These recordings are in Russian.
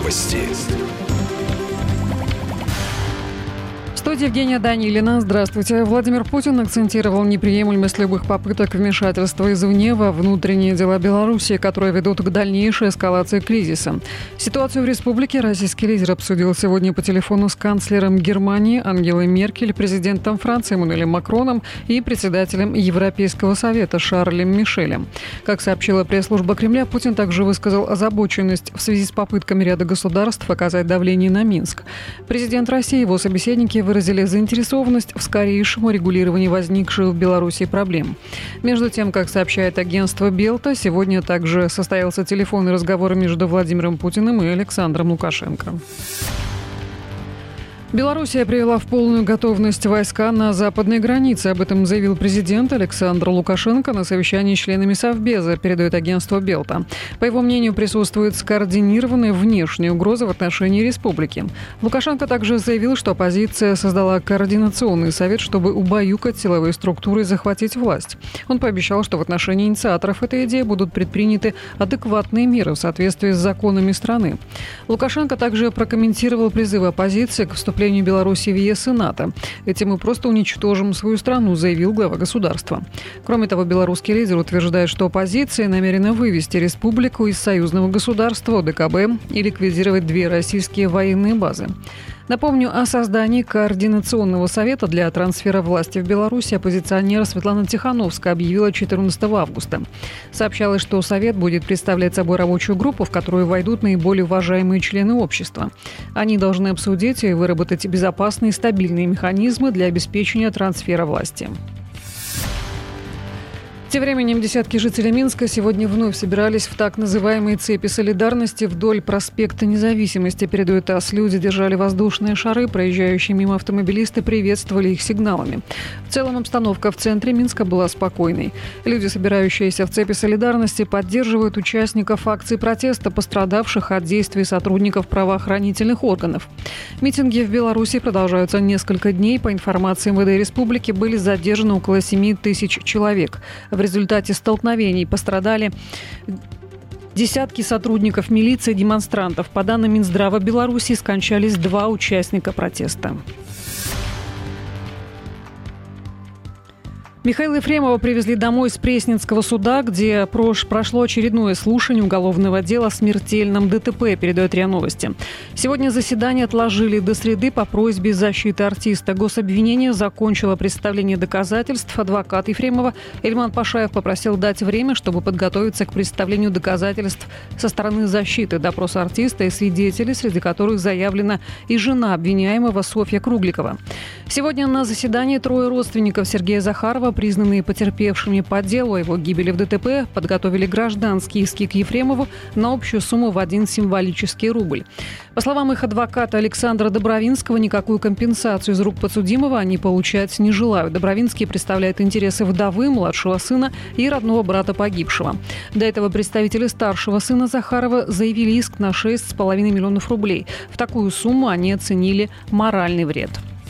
Новости. В студии Евгения Данилина. Здравствуйте. Владимир Путин акцентировал неприемлемость любых попыток вмешательства извне во внутренние дела Беларуси, которые ведут к дальнейшей эскалации кризиса. Ситуацию в республике российский лидер обсудил сегодня по телефону с канцлером Германии Ангелой Меркель, президентом Франции Эммануэлем Макроном и председателем Европейского совета Шарлем Мишелем. Как сообщила пресс-служба Кремля, Путин также высказал озабоченность в связи с попытками ряда государств оказать давление на Минск. Президент России и его собеседники выразили заинтересованность в скорейшем урегулировании возникших в Беларуси проблем. Между тем, как сообщает агентство Белта, сегодня также состоялся телефонный разговор между Владимиром Путиным и Александром Лукашенко. Белоруссия привела в полную готовность войска на западной границе. Об этом заявил президент Александр Лукашенко на совещании с членами Совбеза, передает агентство Белта. По его мнению, присутствует скоординированная внешняя угроза в отношении республики. Лукашенко также заявил, что оппозиция создала координационный совет, чтобы убаюкать силовые структуры и захватить власть. Он пообещал, что в отношении инициаторов этой идеи будут предприняты адекватные меры в соответствии с законами страны. Лукашенко также прокомментировал призывы оппозиции к вступлению Беларуси в ЕС и НАТО. Этим мы просто уничтожим свою страну, заявил глава государства. Кроме того, белорусский лидер утверждает, что оппозиция намерена вывести республику из союзного государства ОДКБ и ликвидировать 2 российские военные базы. Напомню, о создании Координационного совета для трансфера власти в Беларуси оппозиционер Светлана Тихановская объявила 14 августа. Сообщалось, что совет будет представлять собой рабочую группу, в которую войдут наиболее уважаемые члены общества. Они должны обсудить и выработать безопасные и стабильные механизмы для обеспечения трансфера власти. Тем временем десятки жителей Минска сегодня вновь собирались в так называемые цепи солидарности вдоль проспекта Независимости, передает ТАСС. Люди держали воздушные шары, проезжающие мимо автомобилисты приветствовали их сигналами. В целом обстановка в центре Минска была спокойной. Люди, собирающиеся в цепи солидарности, поддерживают участников акций протеста, пострадавших от действий сотрудников правоохранительных органов. Митинги в Беларуси продолжаются несколько дней. По информации МВД республики, были задержаны около 7 тысяч человек. В результате столкновений пострадали десятки сотрудников милиции и демонстрантов. По данным Минздрава Беларуси, скончались 2 участника протеста. Михаила Ефремова привезли домой из Пресненского суда, где прошло очередное слушание уголовного дела о смертельном ДТП, передает РИА Новости. Сегодня заседание отложили до среды по просьбе защиты артиста. Гособвинение закончило представление доказательств. Адвокат Ефремова Эльман Пашаев попросил дать время, чтобы подготовиться к представлению доказательств со стороны защиты. Допрос артиста и свидетелей, среди которых заявлена и жена обвиняемого Софья Кругликова. Сегодня на заседании 3 родственников Сергея Захарова, признанные потерпевшими по делу о его гибели в ДТП, подготовили гражданские иски к Ефремову на общую сумму в 1 символический рубль. По словам их адвоката Александра Добровинского, никакую компенсацию из рук подсудимого они получать не желают. Добровинский представляет интересы вдовы, младшего сына и родного брата погибшего. До этого представители старшего сына Захарова заявили иск на 6,5 миллионов рублей. В такую сумму они оценили моральный вред.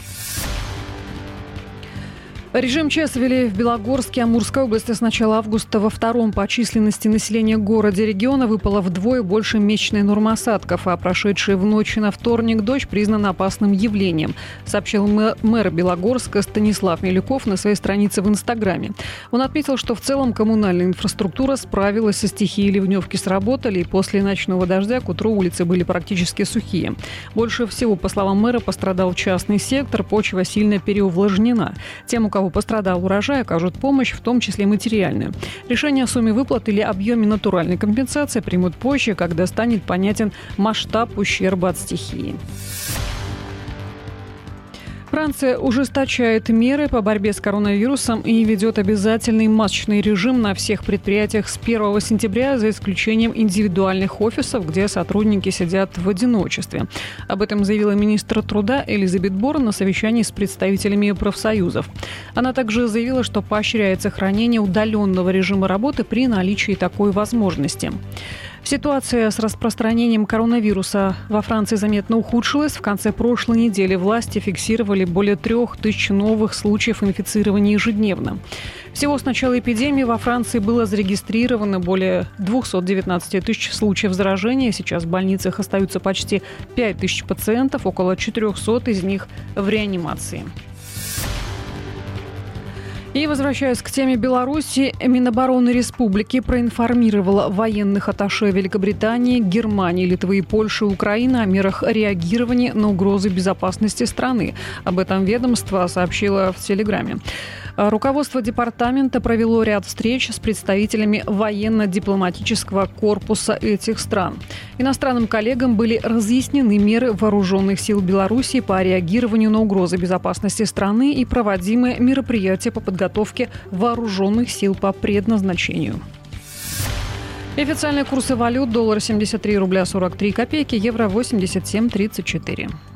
Режим ЧС ввели в Белогорске, Амурской области с начала августа. Во 2-м по численности населения городе региона выпало вдвое больше месячной нормы осадков, а прошедшая в ночь на вторник дождь признана опасным явлением, сообщил мэр Белогорска Станислав Милюков на своей странице в Инстаграме. Он отметил, что в целом коммунальная инфраструктура справилась со стихией, ливневки сработали, и после ночного дождя к утру улицы были практически сухие. Больше всего, по словам мэра, пострадал частный сектор, почва сильно переувлажнена. Тем, у кого пострадал урожай, окажут помощь, в том числе материальную. Решение о сумме выплат или объеме натуральной компенсации примут позже, когда станет понятен масштаб ущерба от стихии. Франция ужесточает меры по борьбе с коронавирусом и ведет обязательный масочный режим на всех предприятиях с 1 сентября, за исключением индивидуальных офисов, где сотрудники сидят в одиночестве. Об этом заявила министр труда Элизабет Борн на совещании с представителями профсоюзов. Она также заявила, что поощряет сохранение удаленного режима работы при наличии такой возможности. Ситуация с распространением коронавируса во Франции заметно ухудшилась. В конце прошлой недели власти фиксировали более 3000 новых случаев инфицирования ежедневно. Всего с начала эпидемии во Франции было зарегистрировано более 219 тысяч случаев заражения. Сейчас в больницах остаются почти 5000 пациентов, около 400 из них в реанимации. И, возвращаясь к теме Беларуси, Минобороны республики проинформировала военных атташе Великобритании, Германии, Литвы и Польши и Украины о мерах реагирования на угрозы безопасности страны. Об этом ведомство сообщило в Телеграме. Руководство департамента провело ряд встреч с представителями военно-дипломатического корпуса этих стран. Иностранным коллегам были разъяснены меры вооруженных сил Беларуси по реагированию на угрозы безопасности страны и проводимые мероприятия по подготовке вооруженных сил по предназначению. И официальные курсы валют: доллар 73 рубля 43 копейки, евро 87,34.